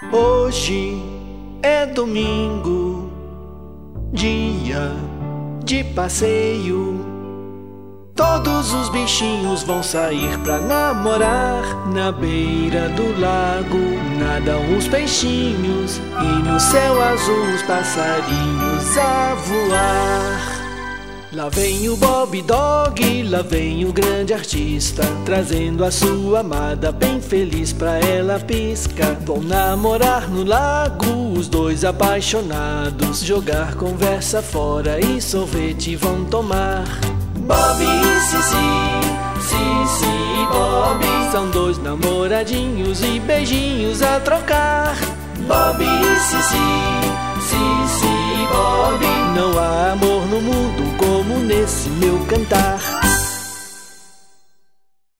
Hoje é domingo, dia de passeio. Todos os bichinhos vão sair pra namorar. Na beira do lago nadam os peixinhos e no céu azul os passarinhos a voar. Lá vem o Bob Dog, lá vem o grande artista, trazendo a sua amada bem feliz pra ela pisca. Vão namorar no lago, os dois apaixonados, jogar conversa fora e sorvete vão tomar. Bob e Cici e Bob são dois namoradinhos e beijinhos a trocar. Bob e Cici e Bob, não há amor no mundo como nesse meu cantar.